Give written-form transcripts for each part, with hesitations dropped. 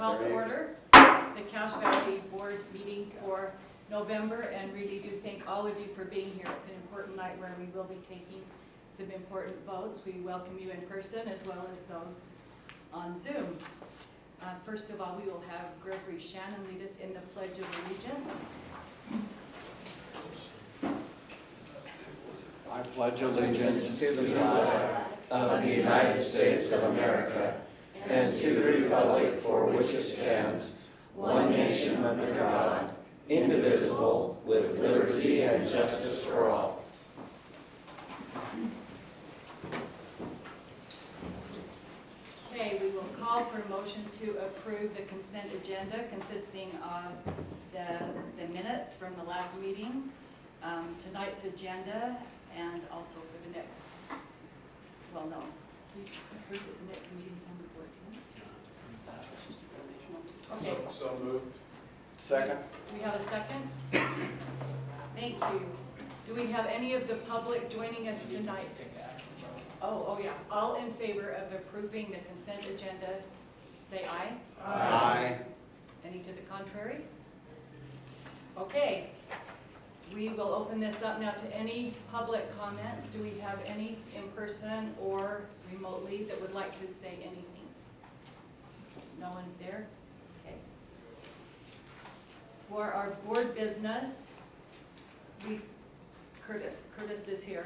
Call to order the Cache Valley Board meeting for November, and really do thank all of you for being here. It's an important night where we will be taking some important votes. We welcome you in person as well as those on Zoom. First of all, we will have Gregory Shannon lead us in the Pledge of Allegiance. I pledge allegiance to the flag of the United States of America and to the republic for which it stands, one nation under God, indivisible, with liberty and justice for all. Okay, we will call for a motion to approve the consent agenda consisting of the minutes from the last meeting, tonight's agenda, and also for the next, well, no, we approved that the next meeting's on the 14th. Okay. So moved. Second. We have a second? Thank you. Do we have any of the public joining us tonight? Oh yeah. All in favor of approving the consent agenda, say aye. Aye. Any to the contrary? Okay. We will open this up now to any public comments. Do we have any in person or remotely that would like to say anything? No one there? Okay. For our board business, Curtis is here.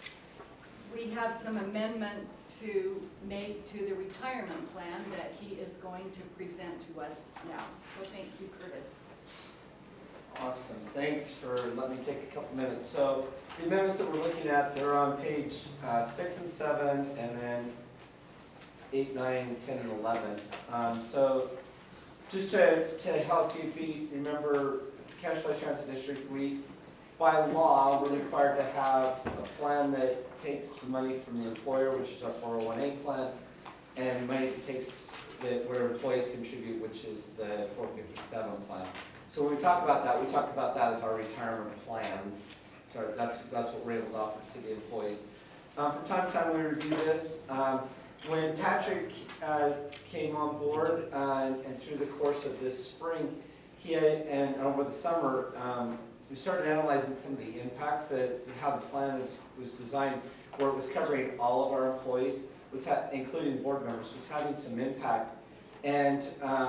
We have some amendments to make to the retirement plan that he is going to present to us now. So thank you, Curtis. Awesome. Thanks for letting me take a couple minutes. So the amendments that we're looking at, they're on page 6 and 7, and then 8, 9, 10, and 11. So just to help you remember, Cache Valley Transit District, we, by law, we're required to have a plan that takes the money from the employer, which is our 401A plan, and money that takes where employees contribute, which is the 457 plan. So when we talk about that as our retirement plans. So that's what we're able to offer to the employees. From time to time we review this. When Patrick came on board and through the course of this spring, and over the summer, we started analyzing some of the impacts how the plan was designed, where it was covering all of our employees, including board members, was having some impact. And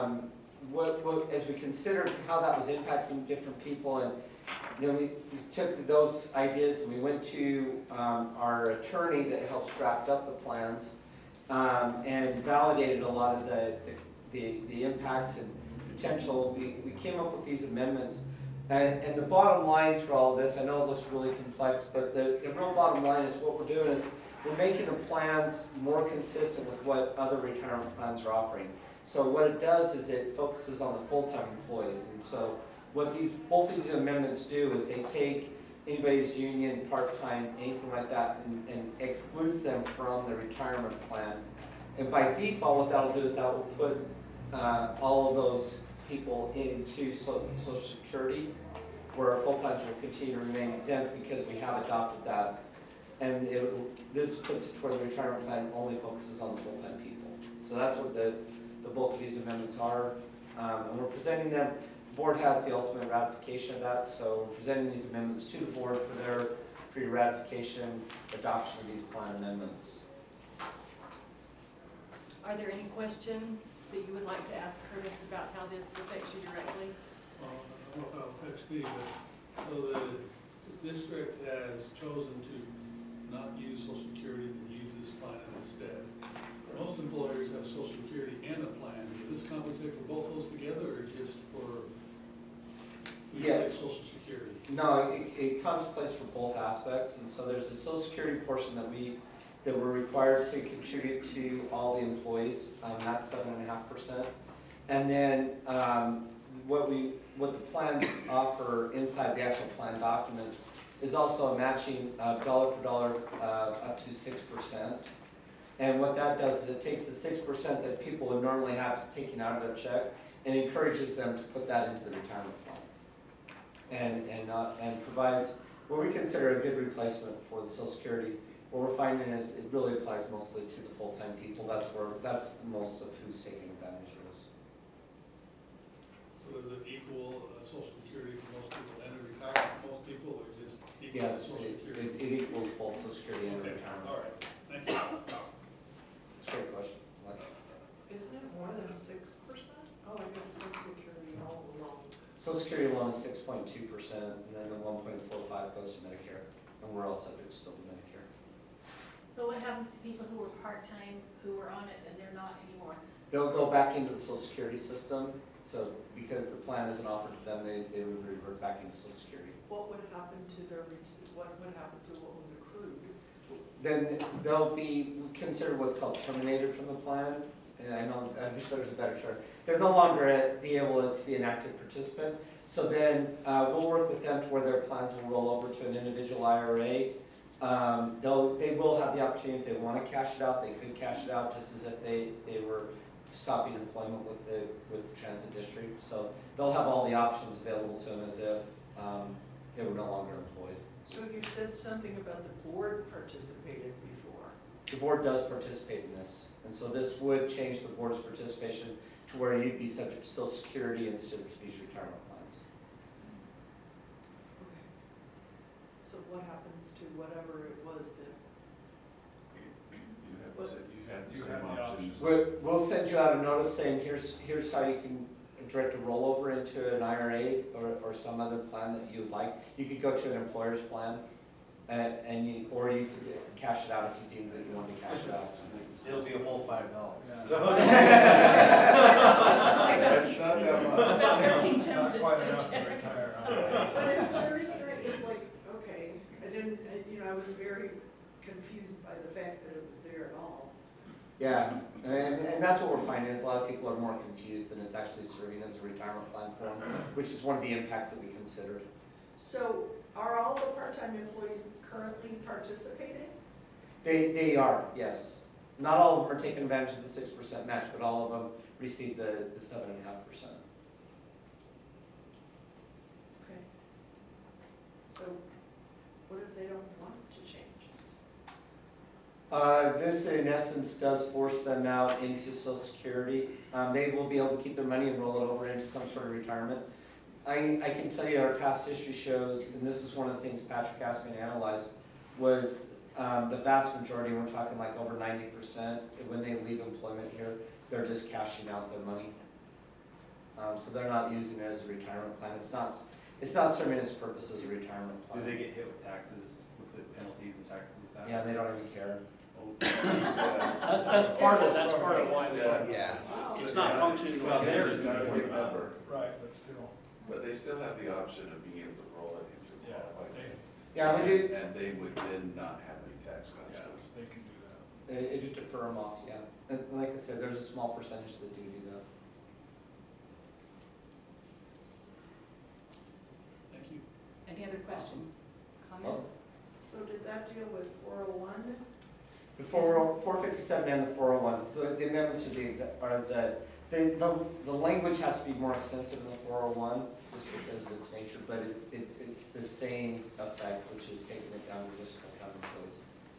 as we considered how that was impacting different people, and then we took those ideas and we went to our attorney that helps draft up the plans and validated a lot of the impacts and potential. We came up with these amendments. And the bottom line through all of this, I know it looks really complex, but the real bottom line is what we're doing is we're making the plans more consistent with what other retirement plans are offering. So what it does is it focuses on the full-time employees. And so what both these amendments do is they take anybody's union, part-time, anything like that, and excludes them from the retirement plan. And by default, what that will do is that will put all of those people into Social Security, where our full-timers will continue to remain exempt because we have adopted that. And this puts it toward the retirement plan only focuses on the full-time people. So that's what the bulk of these amendments are. And we're presenting them. The board has the ultimate ratification of that, so we're presenting these amendments to the board for your ratification, adoption of these plan amendments. Are there any questions that you would like to ask Curtis about how this affects you directly? Well, I don't know how it affects me, but so the district has chosen to not use Social Security and use this plan instead. Most employers have Social Security and a plan. Does this compensate for both those together, or just for Social Security? No, it contemplates for both aspects, and so there's a Social Security portion that we're required to contribute to all the employees. That's 7.5%, and then what the plans offer inside the actual plan document is also a matching dollar for dollar up to 6%. And what that does is it takes the 6% that people would normally have taken out of their check and encourages them to put that into the retirement plan, and provides what we consider a good replacement for the Social Security. What we're finding is it really applies mostly to the full-time people. That's most of who's taking advantage of this. social security for most people and a retirement for most people, or just equal Yes, social it security? equals both social security and Okay, retirement. all right, thank you. It's a great question. Like, Isn't it more than 6%? Oh, I guess social security all along. Social security alone is 6.2%, and then the 1.45 goes to Medicare, and we're all subject still to Medicare. So what happens to people who were part-time, who were on it, and they're not anymore? They'll go back into the social security system, so because the plan isn't offered to them, they would revert back into social security. What would happen to their, what would happen to what was accrued? Then they'll be considered what's called terminated from the plan, and I wish there was a better term. They're no longer be able to be an active participant, so then we'll work with them to where their plans will roll over to an individual IRA. They will have the opportunity, if they want to cash it out, they could cash it out just as if they were stopping employment with the transit district. So they'll have all the options available to them as if they were no longer employed. So you said something about the board participated before. The board does participate in this, and so this would change the board's participation to where you'd be subject to social security instead of these retirement plans. Okay. So what happens to whatever it was that, You have the options. We'll send you out a notice saying here's how you can direct a rollover into an IRA or some other plan that you'd like. You could go to an employer's plan, or you could cash it out if you deem that you want to cash it out. It'll be a whole $5. That's not that much. About 13 cents. Not quite enough to retire on. but it's very strange, it's like, okay, I was very confused by the fact that it was there at all. Yeah, and that's what we're finding is a lot of people are more confused than it's actually serving as a retirement plan for them, which is one of the impacts that we considered. So are all the part-time employees currently participating? They are, yes. Not all of them are taking advantage of the 6% match, but all of them receive the 7.5%. Okay. So what if they don't want to change? This in essence does force them out into Social Security. They will be able to keep their money and roll it over into some sort of retirement. I can tell you our past history shows, and this is one of the things Patrick asked me to analyze, was the vast majority, we're talking like over 90%, when they leave employment here, they're just cashing out their money. So they're not using it as a retirement plan. It's not serving its purpose as a retirement Do plan. they get hit with taxes, with the penalties and taxes with that? Yeah, they don't even care. That's part of why they. Yeah. It's not functioning well there. It's not a big number, Right, but still. but they still have the option of being able to roll it into a qualified plan. Yeah, we do. And they would then not have any tax consequences. They can do that. It would defer them off, yeah. And like I said, there's a small percentage that do that. Thank you. Any other questions, comments? So did that deal with 401? The 457 and the 401, the amendments are the language has to be more extensive in the 401 just because of its nature, but it's the same effect, which is taking it down to just full-time employees.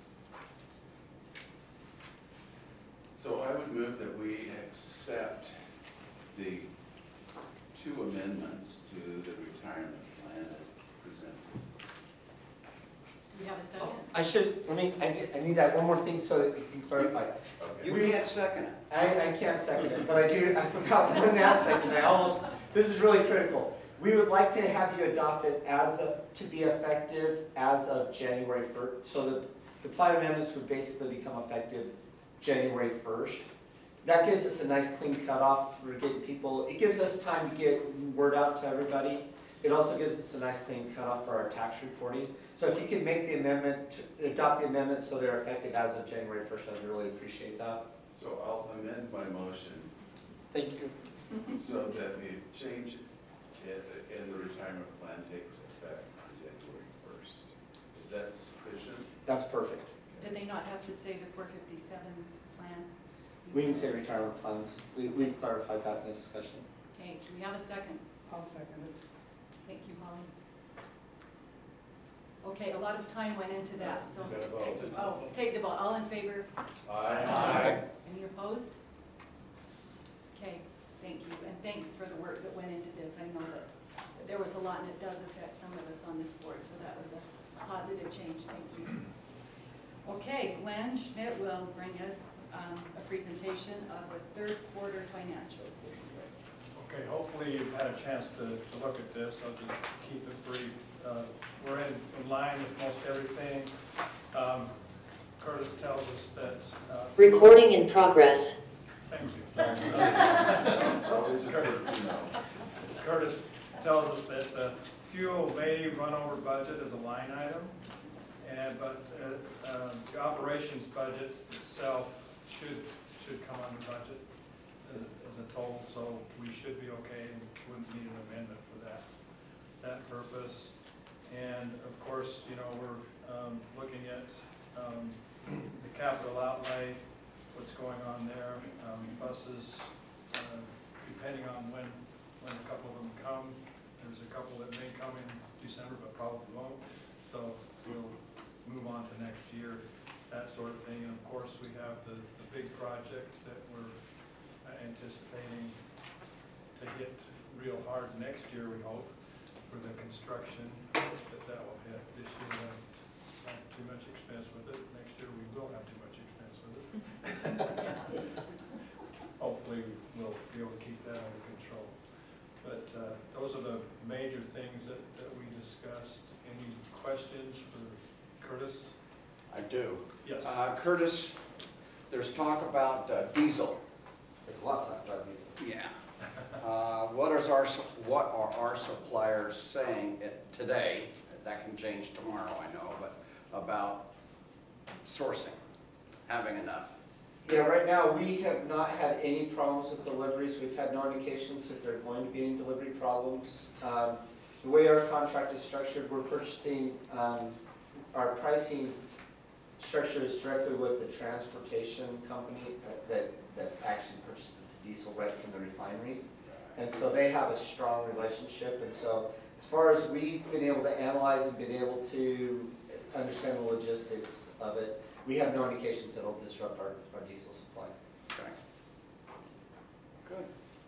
So I would move that we accept the two amendments to the retirement plan as presented. We have a second? I need to add one more thing so that you can clarify. Okay. You can't second it. I can't second it, but I forgot one aspect, and this is really critical. We would like to have you adopt it to be effective as of January 1st, so the plan amendments would basically become effective January 1st. That gives us a nice clean cutoff for getting people, it gives us time to get word out to everybody. It also gives us a nice clean cutoff for our tax reporting. So if you can make the amendment, adopt the amendment so they're effective as of January 1st, I'd really appreciate that. So I'll amend my motion Thank you. so that the change in the retirement plan takes effect on January 1st. Is that sufficient? That's perfect. Did they not have to say the 457 plan? We can say retirement plans. We've clarified that in the discussion. Okay, do we have a second? I'll second it. Thank you, Holly. Okay, a lot of time went into that, so. You gotta vote. Take the vote. All in favor? Aye. Any opposed? Okay, thank you, and thanks for the work that went into this. I know that But there was a lot, and it does affect some of us on this board, so that was a positive change, thank you. Okay, Glenn Schmidt will bring us a presentation of the third quarter financials, if you would. Okay, hopefully you've had a chance to look at this. I'll just keep it brief. We're in line with most everything. Curtis tells us that. Recording in progress. Thank you. It's always a good to know. Curtis tells us that fuel may run over budget as a line item, but the operations budget itself should come under budget as a total, so we should be okay and wouldn't need an amendment for that purpose. And of course, we're looking at the capital outlay, what's going on there, buses, depending on when a couple of them come. There's a couple that may come in December, but probably won't. So we'll move on to next year, that sort of thing. And of course, we have the big project that we're anticipating to hit real hard next year, we hope, for the construction that will hit. This year we don't have too much expense with it. Next year we will have too much expense with it. Hopefully we'll be able to keep that under control. But those are the major things that we discussed. Any questions for Curtis? I do. Yes. Curtis, there's talk about diesel. There's a lot to talk about these. Yeah. What are our suppliers saying today? That can change tomorrow, I know, but about sourcing, having enough. Yeah, right now, we have not had any problems with deliveries. We've had no indications that there are going to be any delivery problems. The way our contract is structured, we're purchasing, our pricing structure is directly with the transportation company that actually purchases the diesel right from the refineries. And so they have a strong relationship. And so as far as we've been able to analyze and been able to understand the logistics of it, we have no indications that it'll disrupt our diesel supply. Okay. Good.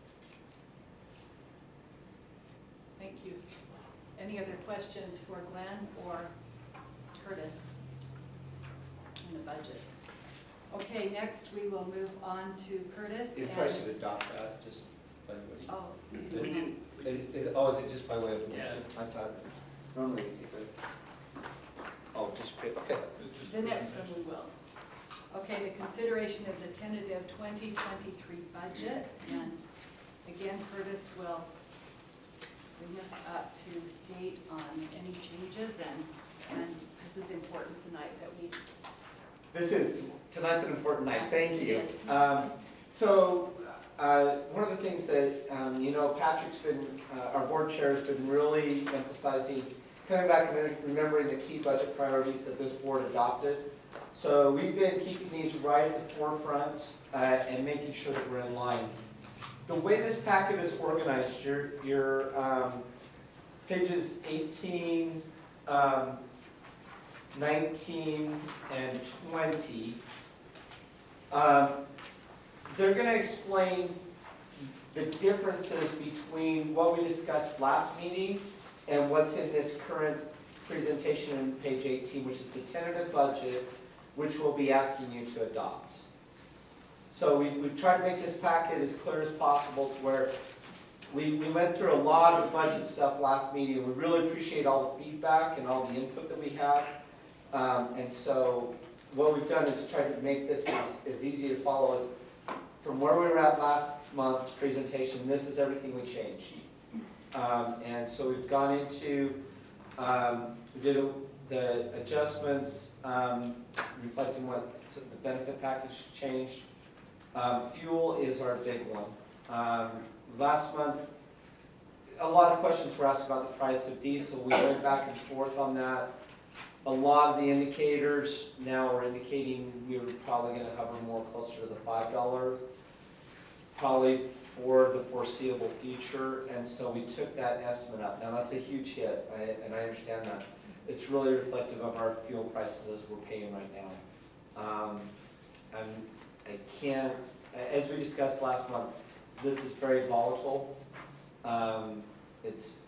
Thank you. Any other questions for Glenn or Curtis in the budget? Okay, next we will move on to Curtis. You probably should adopt that, just by way of. Oh, is We it- didn't. Is it just by way of? Yeah. I thought, normally you keep it. Oh, just, okay. It's just the next one we will. Okay, the consideration of the tentative 2023 budget, and again, Curtis will bring us up to date on any changes, and this is important tonight that we. Tonight's an important night, Yes, thank you. yes. So, one of the things that, Patrick's been, our board chair has been really emphasizing, coming back and remembering the key budget priorities that this board adopted. So we've been keeping these right at the forefront and making sure that we're in line. The way this packet is organized, your pages 18, 19, and 20, they're going to explain the differences between what we discussed last meeting and what's in this current presentation on page 18, which is the tentative budget, which we'll be asking you to adopt. So we've tried to make this packet as clear as possible to where we went through a lot of the budget stuff last meeting. We really appreciate all the feedback and all the input that we have. And so what we've done is tried to make this as easy to follow as from where we were at last month's presentation. This is everything we changed. And so we've gone into, we did the adjustments reflecting what the benefit package changed. Fuel is our big one. Last month, a lot of questions were asked about the price of diesel. We went back and forth on that. A lot of the indicators now are indicating we were probably going to hover more closer to the $5, probably for the foreseeable future, and so we took that estimate up. Now that's a huge hit, and I understand that. It's really reflective of our fuel prices as we're paying right now. I can't, as we discussed last month, this is very volatile.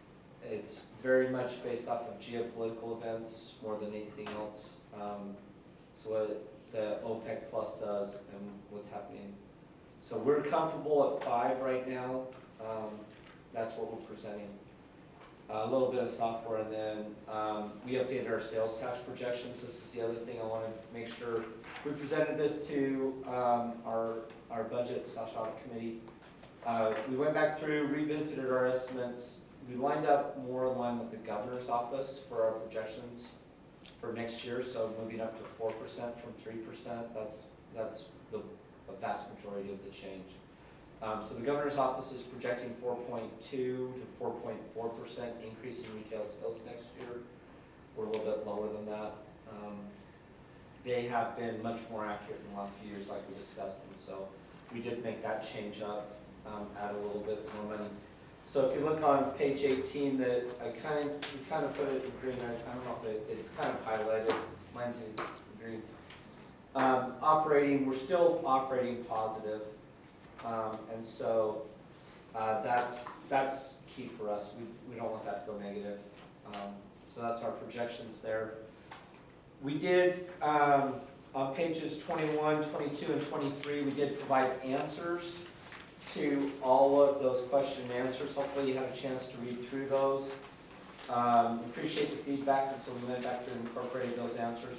It's very much based off of geopolitical events more than anything else. So what the OPEC Plus does and what's happening. So we're comfortable at 5 right now. That's what we're presenting. A little bit of software, and then we updated our sales tax projections. This is the other thing I want to make sure. We presented this to our budget / audit committee. We went back through, revisited our estimates. We lined up more in line with the governor's office for our projections for next year, so moving up to 4% from 3%. That's the vast majority of the change. So the governor's office is projecting 4.2 to 4.4% increase in retail sales next year. We're a little bit lower than that. They have been much more accurate in the last few years, like we discussed, and so we did make that change up, add a little bit more money. So if you look on page 18, that we kind of put it in green. I don't know if it's kind of highlighted. Mine's in green. Operating, we're still operating positive, and so that's key for us. We don't want that to go negative. So that's our projections there. We did, on pages 21, 22, and 23, we did provide answers to all of those question and answers. Hopefully you had a chance to read through those. Appreciate the feedback, and so we went back through and incorporated those answers.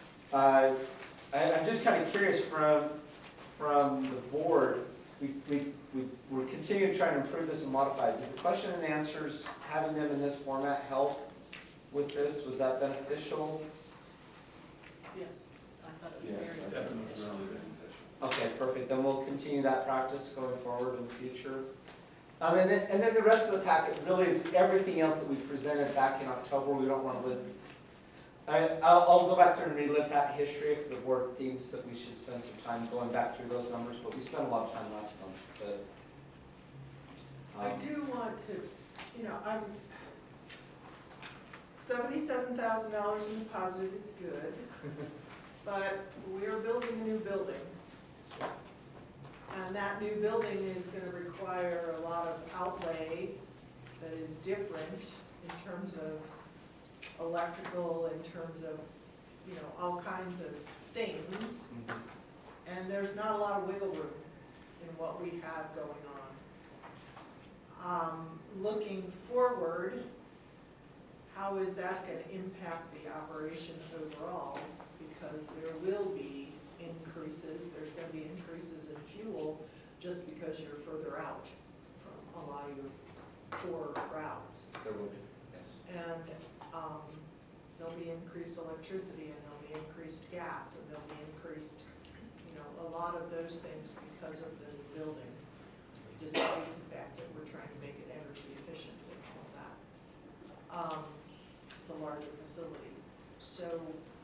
I'm just kind of curious from the board, we're continuing to try to improve this and modify it. Did the question and answers, having them in this format, help with this? Was that beneficial? Yes. I thought it was Yes, very I think it was beneficial. really beneficial. Okay, perfect. Then we'll continue that practice going forward in the future. And then the rest of the packet really is everything else that we presented back in October. We don't want to list. I'll go back through and relive that history if the board deems that we should spend some time going back through those numbers, but we spent a lot of time last month. But, I do want to, I'm, $77,000 in the positive is good, but we're building a new building. And that new building is gonna require a lot of outlay that is different in terms of electrical, in terms of, all kinds of things. And there's not a lot of wiggle room in what we have going on. Looking forward, how is that gonna impact the operation overall? Because there will be increases, there's gonna be increases in fuel just because you're further out from a lot of your core routes. there will be, yes. And there'll be increased electricity, and there'll be increased gas, and there'll be increased, a lot of those things because of the new building, despite the fact that we're trying to make it energy efficient and all that. It's a larger facility. So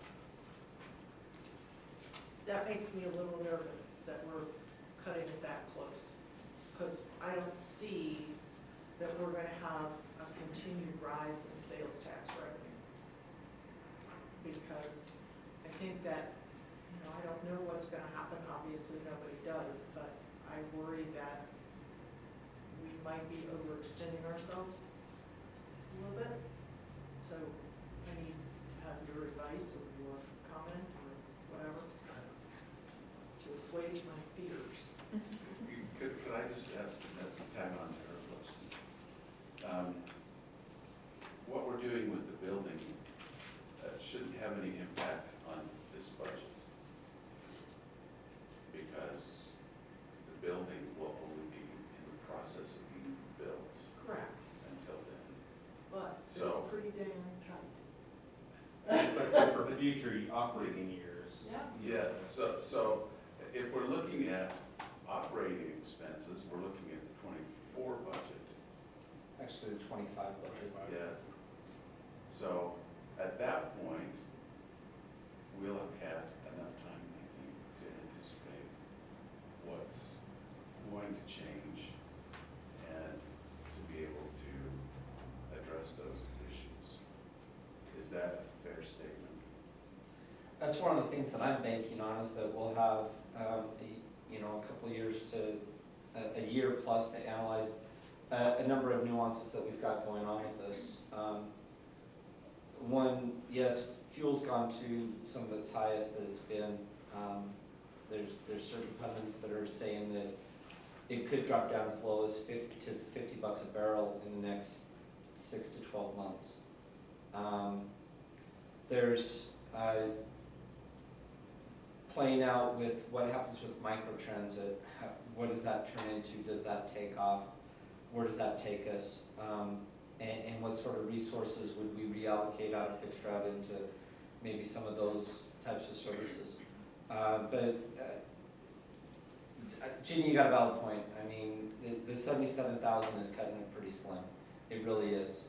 that makes me a little nervous that we're cutting it that close, because I don't see that we're gonna have a continued rise in sales tax revenue. Because I think that, I don't know what's gonna happen, obviously nobody does, but I worry that we might be overextending ourselves a little bit. So I need to have your advice or your comment or whatever to assuage my fears. Could I just ask a time on her question? What we're doing with the building shouldn't have any impact on this budget, because the building will only be in the process of being built Correct, until then. but it's So- pretty dang tight. But for future operating years. Yeah, so if we're looking at operating expenses, we're looking at the 24 budget. Actually, the 25 budget. Yeah. So at that point, we'll have had enough time, I think, to anticipate what's going to change and to be able to address those issues. Is that a fair statement? That's one of the things that I'm banking on, is that we'll have, a couple of years to, a year plus to analyze a number of nuances that we've got going on with this. One, yes, fuel's gone to some of its highest that it's been. There's certain pundits that are saying that it could drop down as low as $50 a barrel in the next 6 to 12 months. There's playing out with what happens with microtransit. What does that turn into? Does that take off? Where does that take us? And what sort of resources would we reallocate out of fixed route into maybe some of those types of services? Jeannie, you got a valid point. I mean, the 77,000 is cutting it pretty slim. It really is.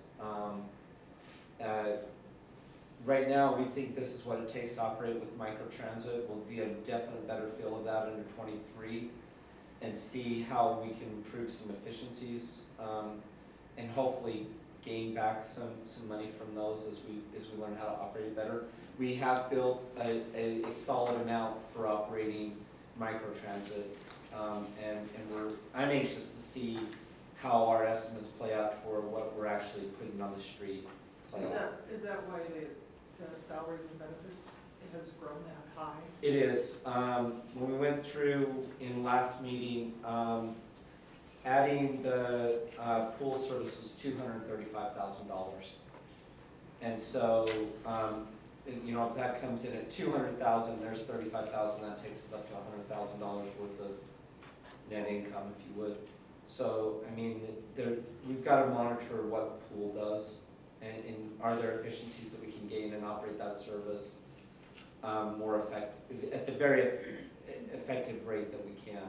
Right now, we think this is what it takes to operate with microtransit. We'll get a definite better feel of that under 23 and see how we can improve some efficiencies and hopefully gain back some money from those as we learn how to operate it better. We have built a solid amount for operating microtransit, and I'm anxious to see how our estimates play out toward what we're actually putting on the street. Is that why the salaries and benefits has grown that high? It is. When we went through in last meeting, adding the pool service is $235,000. And so, if that comes in at $200,000, there's $35,000, that takes us up to $100,000 worth of net income, if you would. So, I mean, we've got to monitor what the pool does, and are there efficiencies that we can gain and operate that service more effective, at the very effective rate that we can.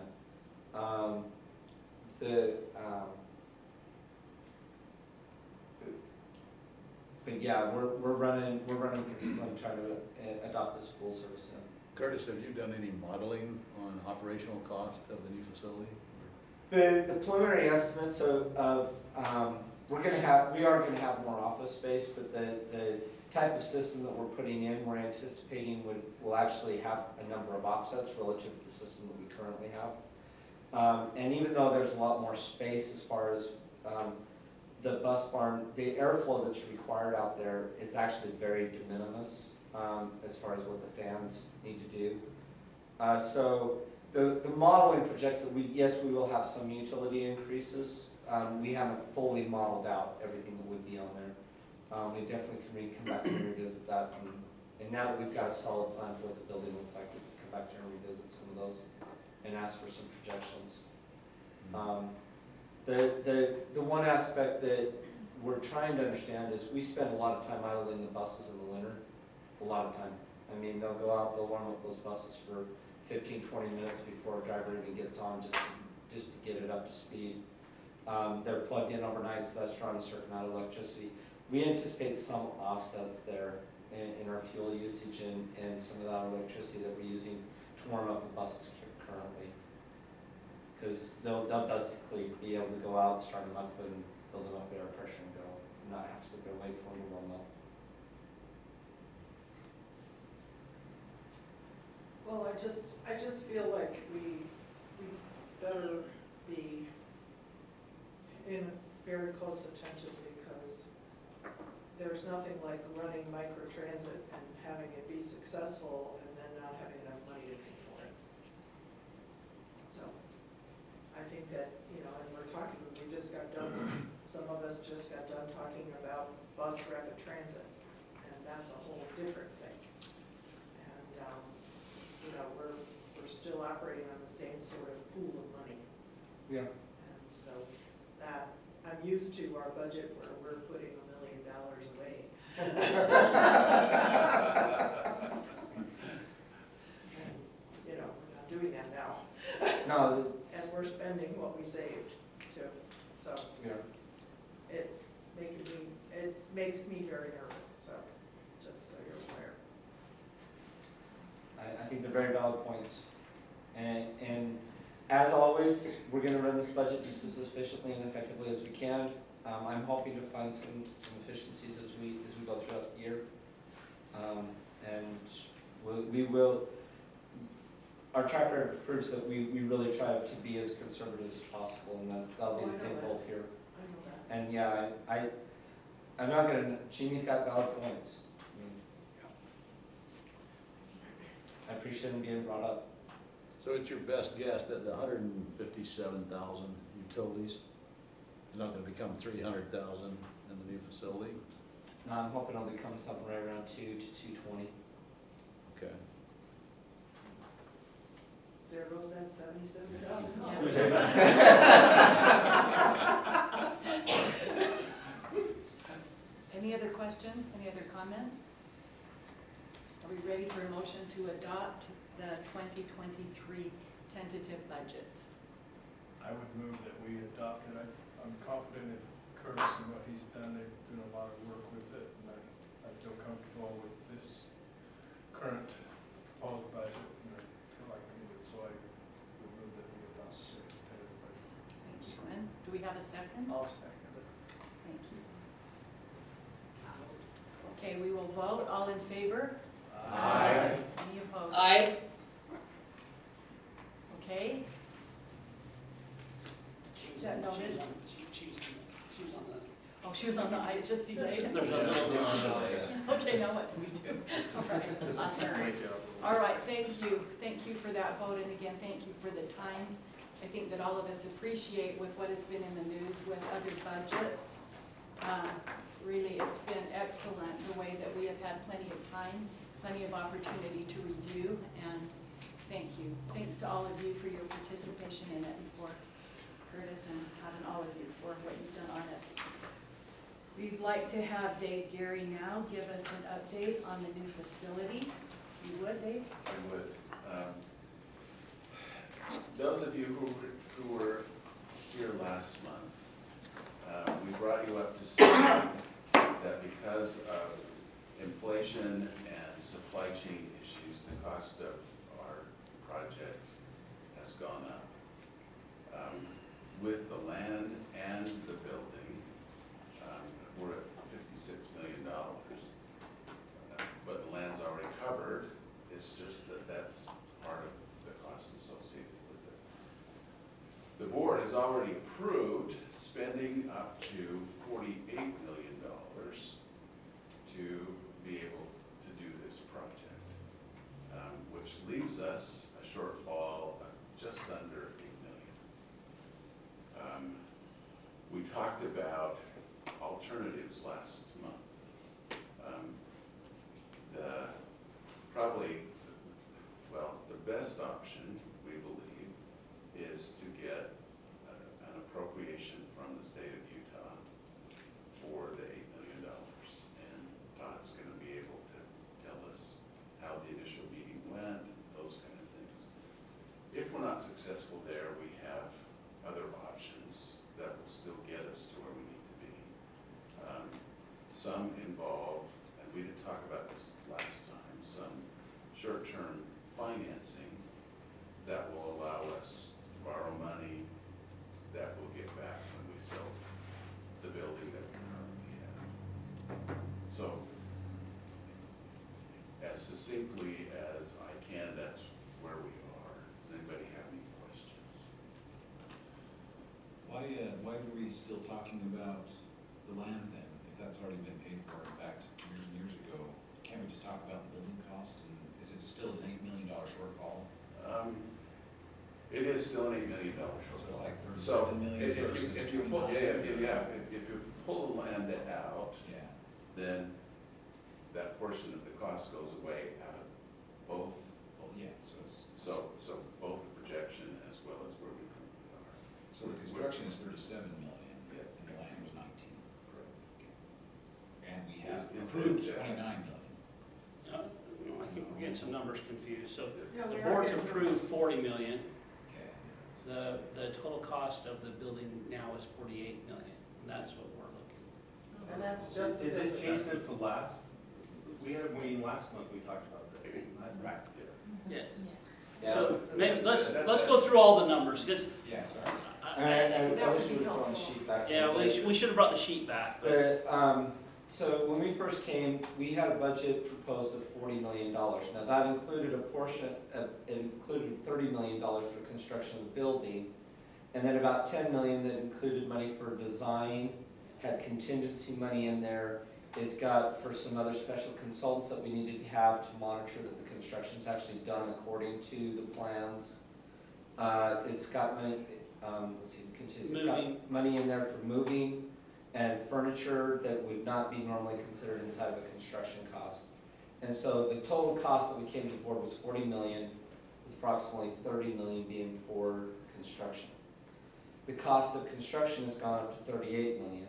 But yeah, we're running pretty slim trying to adopt this pool service in. Curtis, have you done any modeling on operational cost of the new facility? The preliminary estimates of we are gonna have more office space, but the type of system that we're putting in, we're anticipating will actually have a number of offsets relative to the system that we currently have. And even though there's a lot more space as far as the bus barn, the airflow that's required out there is actually very de minimis as far as what the fans need to do. So the modeling projects that we will have some utility increases. We haven't fully modeled out everything that would be on there. We definitely can come back and revisit that. And now that we've got a solid plan for what the building looks like, we can come back there and revisit some of those and ask for some projections. The one aspect that we're trying to understand is we spend a lot of time idling the buses in the winter, a lot of time. I mean, they'll go out, they'll warm up those buses for 15, 20 minutes before a driver even gets on just to get it up to speed. They're plugged in overnight, so that's drawing a certain amount of electricity. We anticipate some offsets there in our fuel usage and some of that electricity that we're using to warm up the buses currently. Because they'll basically be able to go out, start them up, and build them up at air pressure and go, and not have to sit there and wait for them to warm up. Well, I just feel like we better be in very close attention, because there's nothing like running microtransit and having it be successful and then not having enough money to pay for it. So I think that, and we're talking, some of us just got done talking about bus rapid transit, and that's a whole different thing. And, we're still operating on the same sort of pool of money. Yeah. And so that, I'm used to our budget where we're putting $1 million away. And, we're not doing that now. No. And we're spending what we saved too. So Yeah. it makes me very nervous, so just so you're aware. I think they're very valid points. And as always, we're going to run this budget just as efficiently and effectively as we can. I'm hoping to find some efficiencies as we go throughout the year. And we will. Our track record proves that we really try to be as conservative as possible, and that'll be the same goal here. And yeah, I'm not gonna, Jeannie's got valid points. I mean, I appreciate him being brought up. So it's your best guess that the 157,000 utilities is not gonna become 300,000 in the new facility? No, I'm hoping it'll become something right around 2 to 220. Okay. There goes that $77,000. Any other questions, any other comments? Are we ready for a motion to adopt the 2023 tentative budget? I would move that we adopt it. I'm confident in Curtis and what he's done. They've done a lot of work with it, and I feel comfortable with this current proposed budget, and I feel like we need it, so I would move that we adopt the tentative budget. Thank you, Glenn. Do we have a second? I'll second it. Thank you. Okay, we will vote. All in favor? Aye. Any opposed? Aye. Okay. Is that noted? She's on the. Oh, she was on the, I just delayed. There's a little bit on the. Okay, now what do we do? All right, awesome. Great job. All right, thank you. Thank you for that vote, and again, thank you for the time. I think that all of us appreciate with what has been in the news with other budgets. Really, it's been excellent, the way that we have had plenty of time, plenty of opportunity to review, and thank you. Thanks to all of you for your participation in it, and for Curtis and Todd and all of you for what you've done on it. We'd like to have Dave Gary now give us an update on the new facility. You would, Dave? I would. Those of you who were here last month, we brought you up to speed that because of inflation and supply chain issues, the cost of our project has gone up. With the land and the building, we're at $56 million. But the land's already covered. It's just that that's part of the cost associated with it. The board has already approved spending up to $48 million to be able to do this project, which leaves us a shortfall of just under $8 million. We talked about alternatives last month. The best option, we believe, is to get an appropriation from the state of Utah for the $8 million. And Todd's going to be able to tell us how the initial meeting went, those kind of things. If we're not successful there, we have other options that will still get us to where we need to be. Some involve, and we didn't talk about this last time, some short-term financing that will allow us to borrow money that we'll get back when we sell the building that we currently have. So, as succinctly as I can, that's where we are. Does anybody have any questions? Why were we still talking about the land then, if that's already been paid for, in fact, years and years ago? Can't we just talk about the building cost, and is it still an $8 million shortfall? It is still an $8 million So it's shortfall. like So, 37 million if versus you pull, 29. if you pull the land out, Yeah, then that portion of the cost goes away out of both. well, yeah, so it's, So both the projection as well as where we currently are. so the construction is 37 million, Yeah. and the land was 19. Correct. And we have Is approved that- 29 million. I think we're getting some numbers confused. So Yeah, the we are board's getting- approved 40 million. Okay. The total cost of the building now is 48 million. And that's what we're looking. And that's just the Did this building. change since the last, we had a meeting last month, we talked about this. Right. Yeah. Yeah. So maybe let's go through all the numbers because Yeah, sorry. And That I would wish be we would throw the helpful. sheet back. yeah, we should have brought the sheet back. But So when we first came, we had a budget proposed of $40 million. Now that included a portion, it included $30 million for construction of the building, and then about $10 million that included money for design had contingency money in there. It's got for some other special consultants that we needed to have to monitor that the construction's actually done according to the plans. It's got money, let's see, it's got money in there for moving and furniture that would not be normally considered inside of a construction cost. And so the total cost that we came to the board was 40 million, with approximately 30 million being for construction. The cost of construction has gone up to 38 million.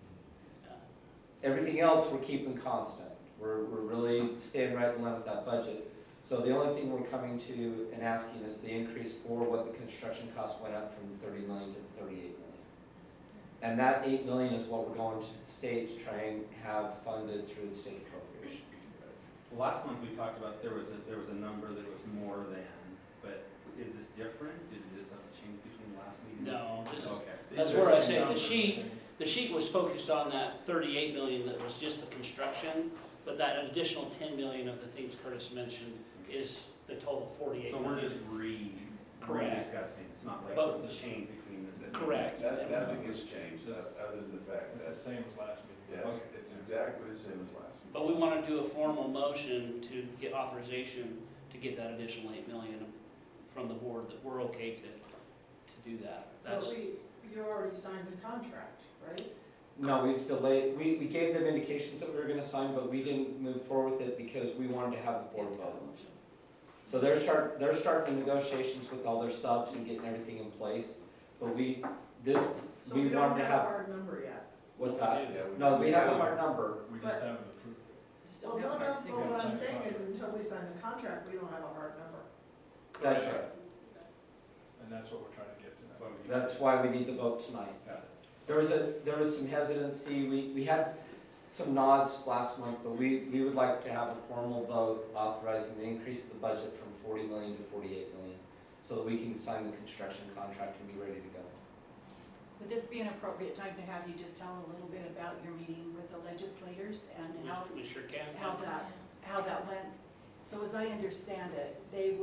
Everything else we're keeping constant. We're really staying right in line with that budget. So the only thing we're coming to and asking is the increase for what the construction cost went up from 30 million to 38 million. And that 8 million is what we're going to the state to try and have funded through the state appropriation. Well, last month we talked about there was a number that was more than, but is this different? Did this have to change between the last meeting? No, this is, Okay. that's where I say the sheet was focused on that 38 million that was just the construction, but that additional 10 million of the things Curtis mentioned is the total 48 So million. we're just Correct. rediscussing, it's not like But- it's a change between this. Correct. That biggest change, other than the fact It's that, the same as last meeting. yes, it's exactly the same as last week. But we want to do a formal motion to get authorization to get that additional 8 million from the board, that we're okay to do that. That's, But you already signed the contract, right? No, we've delayed, we gave them indications that we were gonna sign, but we didn't move forward with it because we wanted to have the board vote. So they're starting the negotiations with all their subs and getting everything in place, but we So we don't wanted to have a have, hard number yet. what's that? Yeah, No, we have the hard number. We just But- haven't approved. Just Well, don't no, have no, hard but signatures. what I'm saying is until we sign the contract, we don't have a hard number. That's correct. right. And that's what we're trying to get to. So you- That's why we need the vote tonight. Yeah. There was some hesitancy, we had some nods last month, but we would like to have a formal vote authorizing the increase of the budget from 40 million to 48 million, so that we can sign the construction contract and be ready to go. Would this be an appropriate time to have you just tell a little bit about your meeting with the legislators and how We sure can. how that went? So as I understand it,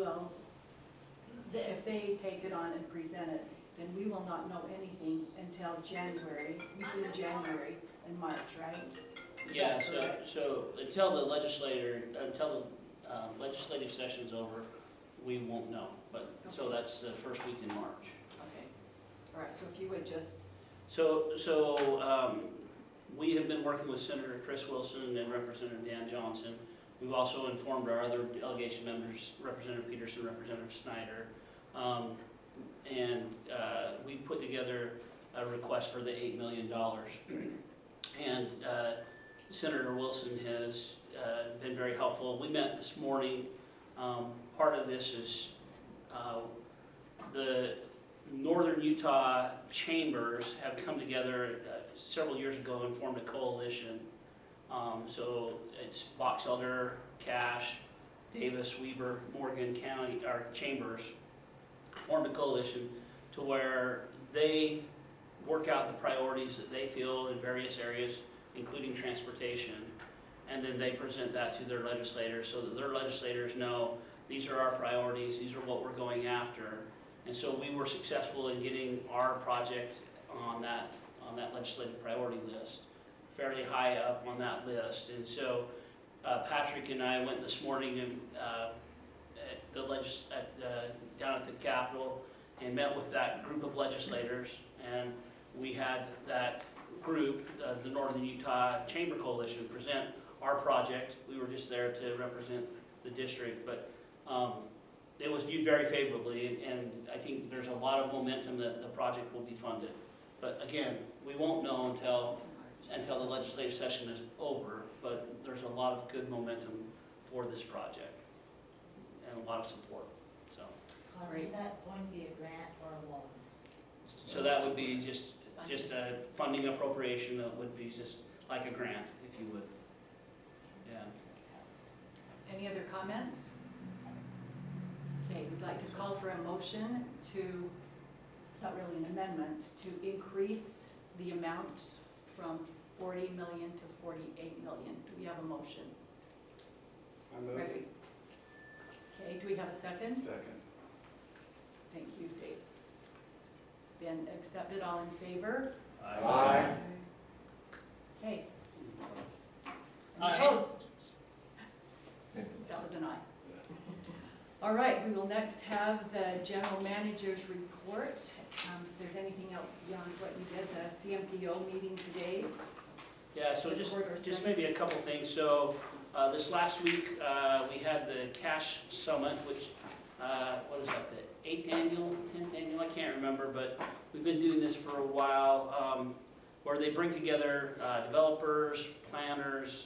if they take it on and present it, then we will not know anything until January, between January and March, right? Is Yeah, that correct? so until the legislative session's over, we won't know. But, so that's the first week in March. Okay, all right, so if you would just, We have been working with Senator Chris Wilson and Representative Dan Johnson. We've also informed our other delegation members, Representative Peterson, Representative Snyder. We put together a request for the $8 million. And Senator Wilson has been very helpful. We met this morning. Part of this is the Northern Utah Chambers have come together several years ago and formed a coalition. So it's Box Elder, Cache, Davis, Weber, Morgan County, our chambers formed a coalition to where they work out the priorities that they feel in various areas, including transportation, and then they present that to their legislators so that their legislators know these are our priorities, these are what we're going after. And so we were successful in getting our project on that legislative priority list, fairly high up on that list. And so Patrick and I went this morning and down at the Capitol and met with that group of legislators, and we had that group, the Northern Utah Chamber Coalition, present our project. We were just there to represent the district, but it was viewed very favorably, and I think there's a lot of momentum that the project will be funded. But again, we won't know until the legislative session is over, but there's a lot of good momentum for this project and a lot of support, so. Is that going to be a grant or a loan? So that would be just a funding appropriation that would be just like a grant, if you would. Yeah. any other comments? Okay, we'd like to call for a motion to, it's not really an amendment, to increase the amount from 40 million to 48 million. Do we have a motion? I move. Ready? Okay, do we have a second? Second. Thank you, Dave. It's been accepted. All in favor? Aye. All right, we will next have the general manager's report. If there's anything else beyond what you did, the CMPO meeting today. Yeah, so just Quarter second. maybe a couple things. So this last week, we had the Cash Summit, which, what is that, the 8th annual, 10th annual, I can't remember, but we've been doing this for a while, where they bring together developers, planners,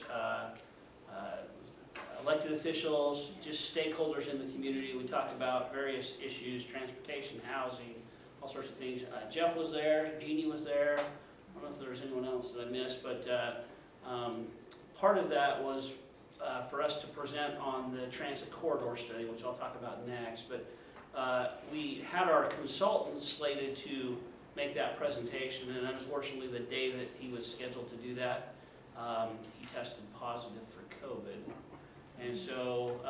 elected officials, just stakeholders in the community. We talk about various issues, transportation, housing, all sorts of things. Jeff was there, Jeannie was there. I don't know if there was anyone else that I missed, but part of that was for us to present on the transit corridor study, which I'll talk about next. But we had our consultants slated to make that presentation, and unfortunately the day that he was scheduled to do that, he tested positive for COVID. And so,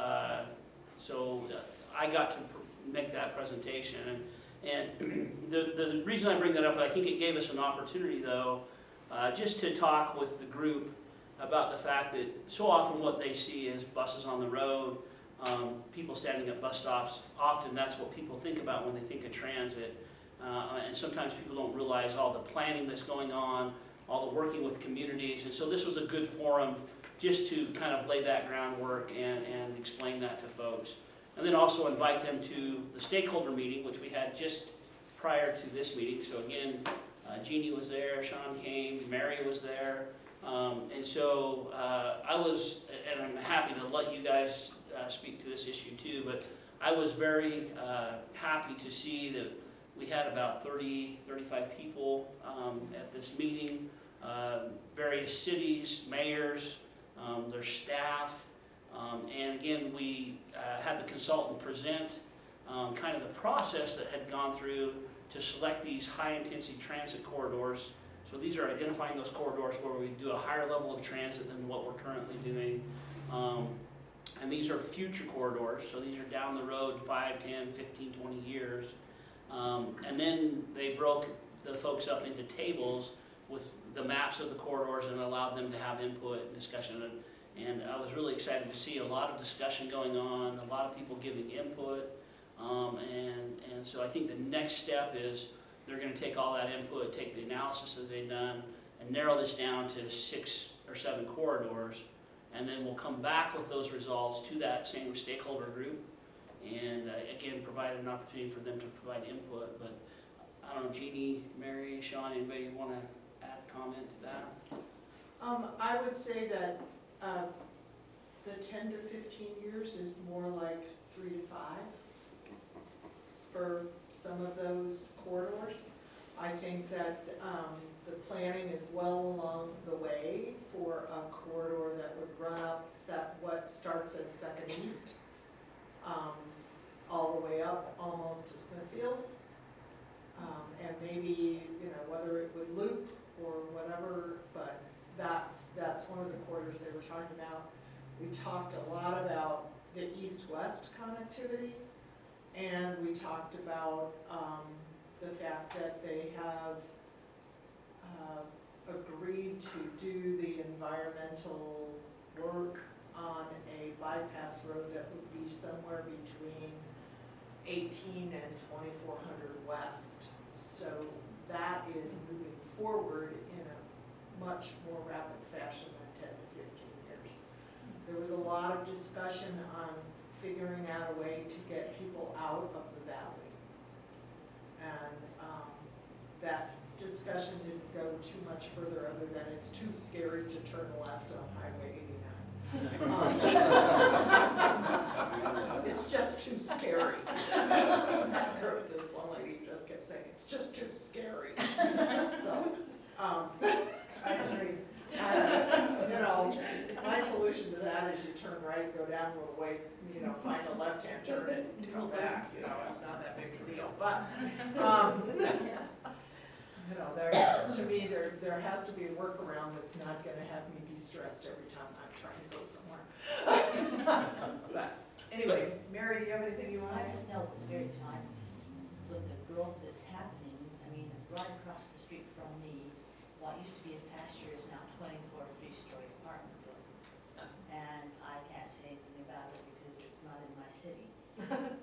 I got to make that presentation. And the reason I bring that up, I think it gave us an opportunity, though, just to talk with the group about the fact that so often what they see is buses on the road, people standing at bus stops. Often that's what people think about when they think of transit. And sometimes people don't realize all the planning that's going on, all the working with communities. And so this was a good forum just to kind of lay that groundwork and explain that to folks. And then also invite them to the stakeholder meeting, which we had just prior to this meeting. So again, Jeannie was there, Sean came, Mary was there. And so I was, and I'm happy to let you guys speak to this issue too, but I was very happy to see that we had about 30, 35 people at this meeting, various cities, mayors, their staff, and again, we had the consultant present kind of the process that had gone through to select these high-intensity transit corridors. So these are identifying those corridors where we do a higher level of transit than what we're currently doing. And these are future corridors, so these are down the road 5, 10, 15, 20 years. And then they broke the folks up into tables with the maps of the corridors and allowed them to have input and discussion. And I was really excited to see a lot of discussion going on, a lot of people giving input. And so I think the next step is they're going to take all that input, take the analysis that they've done, and narrow this down to 6 or 7 corridors. And then we'll come back with those results to that same stakeholder group. And again, provide an opportunity for them to provide input. But I don't know, Jeannie, Mary, Sean, anybody want to add a comment to that? I would say that the 10 to 15 years is more like 3 to 5 for some of those corridors. I think that the planning is well along the way for a corridor that would run up what starts as 2nd East, all the way up almost to Smithfield. And maybe, whether it would loop or whatever, but that's one of the corridors they were talking about. We talked a lot about the east-west connectivity, and we talked about the fact that they have agreed to do the environmental work on a bypass road that would be somewhere between 18 and 2400 west. So that is moving forward in a much more rapid fashion than 10 to 15 years. There was a lot of discussion on figuring out a way to get people out of the valley. And that discussion didn't go too much further other than it's too scary to turn left on Highway 89. It's just too scary. This one lady just kept saying, it's just too scary. So, I agree. My solution to that is you turn right, go down a little way, find a left-hand turn and come back, it's not that big a deal. But, to me, there has to be a workaround that's not gonna have me be stressed every time I'm trying to go somewhere. But, anyway, Mary, do you have anything you want to I add? just know it's very time with the growth that's happening. I mean, right across the street from me, what used to be a pasture is now 24 3-story apartment buildings. And I can't say anything about it because it's not in my city.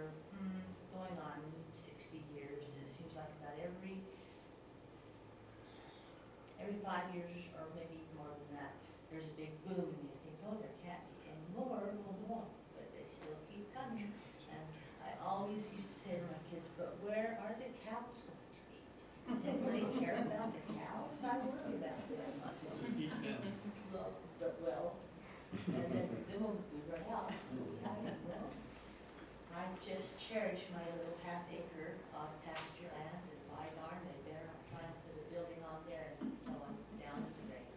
for going on 60 years, and it seems like about every 5 years, or maybe more than that, there's a big boom, and you think, oh, there can't be any more, but they still keep coming. And I always used to say to my kids, but where are the cows going to eat? Does anybody care about the cows? I worry about them. Well, and then we'll run out. Well, I just cherish my little half acre of pasture land, and by darn, they better not try and put a building on there and so I'm down to the drain.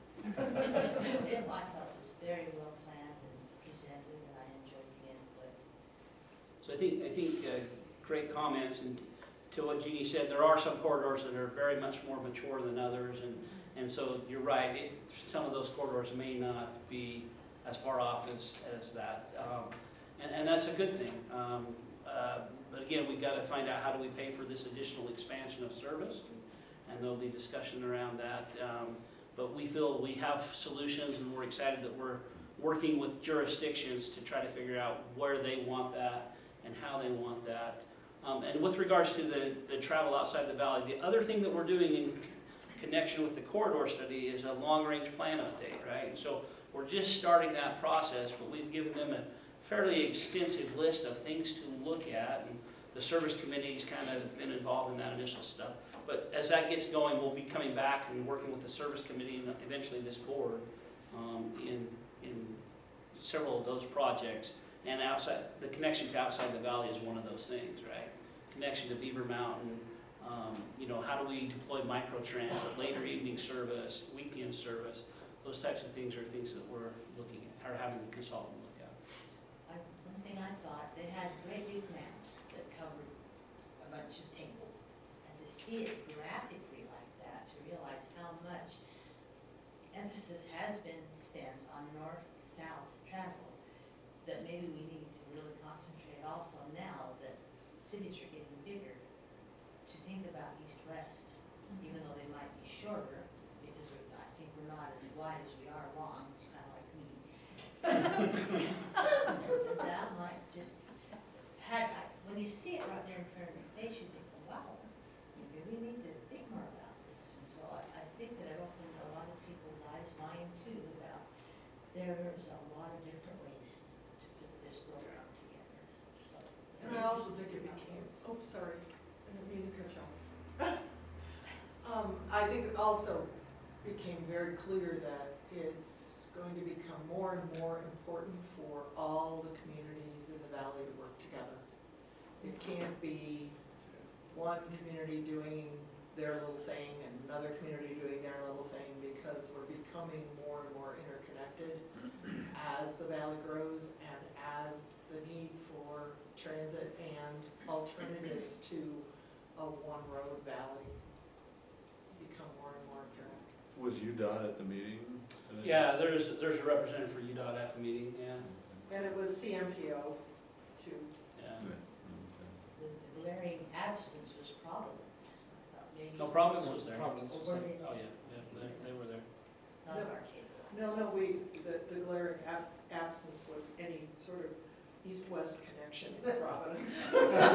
I thought it was very well planned and presented, and I enjoyed the input. So I think great comments, and to what Jeannie said, there are some corridors that are very much more mature than others, and so you're right, some of those corridors may not be as far off as that, and that's a good thing. But again, we've got to find out how do we pay for this additional expansion of service, and there'll be discussion around that. But we feel we have solutions, and we're excited that we're working with jurisdictions to try to figure out where they want that and how they want that. And with regards to the travel outside the valley, the other thing that we're doing in connection with the corridor study is a long-range plan update, right? So we're just starting that process, but we've given them a fairly extensive list of things to look at, and the service committee's kind of been involved in that initial stuff. But as that gets going, we'll be coming back and working with the service committee and eventually this board in several of those projects. And outside, the connection to outside the valley is one of those things, right? Connection to Beaver Mountain, how do we deploy microtransit, later evening service, weekend service? Those types of things are things that we're looking at, or having the consultant look at. One thing I thought, they had great big maps that covered a bunch of tables. And to see it graphically like that, to realize how much emphasis has been spent on north-south travel, that maybe we need to really concentrate also now that cities are getting bigger, to think about east-west, even though they might be shorter, because I think we're not as wide as we are long, it's kind of like me. That might just, when you see it right there in front of your face, you think, wow, we really need to think more about this. And so I think that it opened a lot of people's eyes, mine too, about there's a lot of different ways to put this program together. So, And I also think it became, sorry, I didn't mean to cut you off. I think it also became very clear that it's going to become more and more important for all the communities in the valley to work together. It can't be one community doing their little thing and another community doing their little thing, because we're becoming more and more interconnected as the valley grows and as the need for transit and alternatives to a one-road valley become more and more apparent. Was UDOT at the meeting today? Yeah, there's a representative for UDOT at the meeting, yeah. And it was CMPO too. Yeah. the glaring absence was Providence. I thought maybe. No, Providence was there. Providence was Were there. they? Oh, yeah, they were there. Not of our cable. No, the glaring absence was any sort of east-west connection in Providence.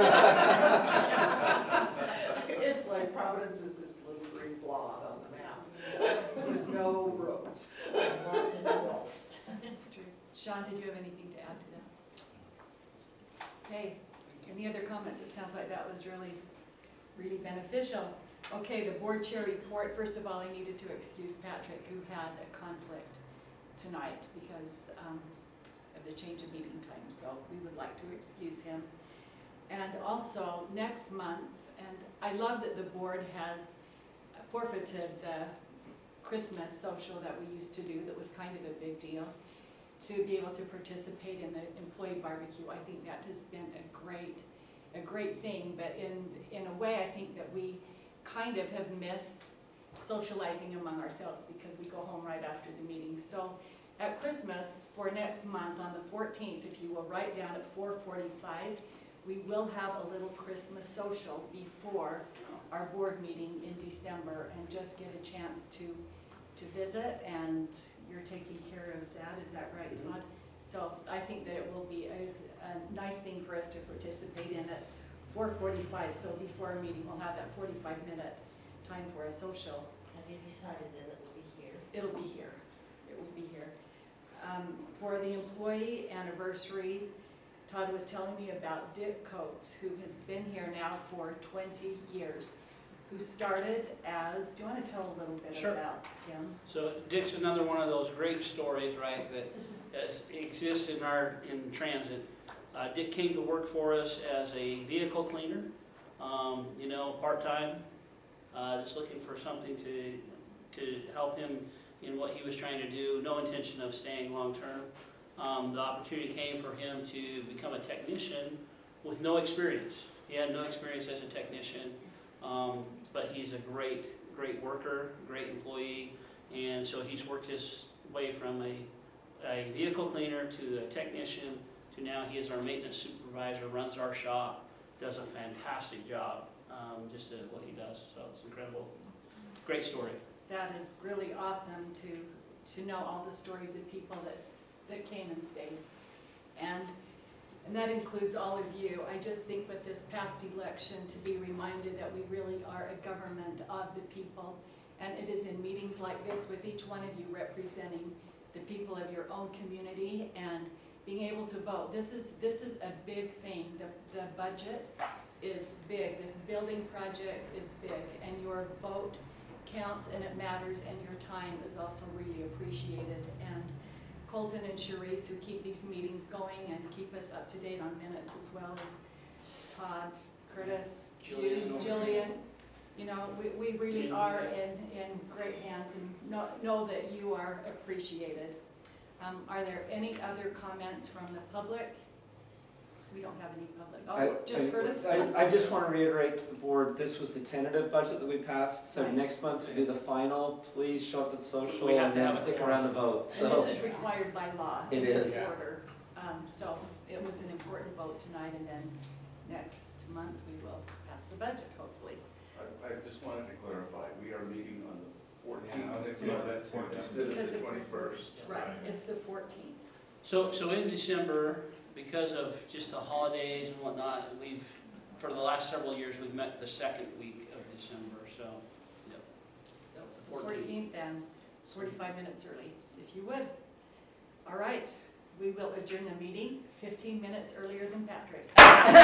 It's like Providence is this little green blob on the map with no roads. Lots of walls. That's true. Sean, did you have anything to add to that? Okay, any other comments? It sounds like that was really beneficial. Okay, the board chair report. First of all, I needed to excuse Patrick, who had a conflict tonight because of the change of meeting time, so we would like to excuse him. And also, next month, and I love that the board has forfeited the Christmas social that we used to do, that was kind of a big deal, to be able to participate in the employee barbecue. I think that has been a great thing, but in a way, I think that we kind of have missed socializing among ourselves because we go home right after the meeting. So at Christmas, for next month, on the 14th, if you will write down at 4:45, we will have a little Christmas social before our board meeting in December, and just get a chance to visit, and you're taking care of that, is that right, Todd? So I think that it will be a nice thing for us to participate in at 4:45, so before our meeting, we'll have that 45-minute time for a social. Have you decided that it will be here? It'll be here. It will be here. For the employee anniversaries, Todd was telling me about Dick Coates, who has been here now for 20 years, who started as, do you want to tell a little bit Sure. about him? So Dick's another one of those great stories, right, that exists in transit. Dick came to work for us as a vehicle cleaner, part-time, just looking for something to help him in what he was trying to do, no intention of staying long-term. The opportunity came for him to become a technician with no experience. He had no experience as a technician, but he's a great worker, great employee, and so he's worked his way from a vehicle cleaner to a technician to now he is our maintenance supervisor, runs our shop, does a fantastic job, just at what he does, so it's incredible. Great story. That is really awesome to know all the stories of people that came and stayed. And that includes all of you. I just think with this past election to be reminded that we really are a government of the people. And it is in meetings like this with each one of you representing the people of your own community and being able to vote. This is a big thing. The budget is big. This building project is big. And your vote counts and it matters, and your time is also really appreciated. And Colton and Sharice, who keep these meetings going and keep us up to date on minutes, as well as Todd, Curtis, Jillian. We really are in great hands, and know that you are appreciated. Are there any other comments from the public? We don't have any public. Just Curtis? I just want to reiterate to the board, this was the tentative budget that we passed, so Right. next month will be the final. Please show up at social We have and to then have a stick quorum. around to vote. And So this is required by law. It in this is. order. So it was an important vote tonight, and then next month we will pass the budget, hopefully. I just wanted to clarify, we are meeting on the Yeah, 14th Because instead of the of Christmas. 21st. Right, it's the 14th. So in December, because of just the holidays and whatnot, for the last several years, we've met the second week of December, so, yep. So it's the 14th and 45 minutes early, if you would. All right, we will adjourn the meeting 15 minutes earlier than Patrick.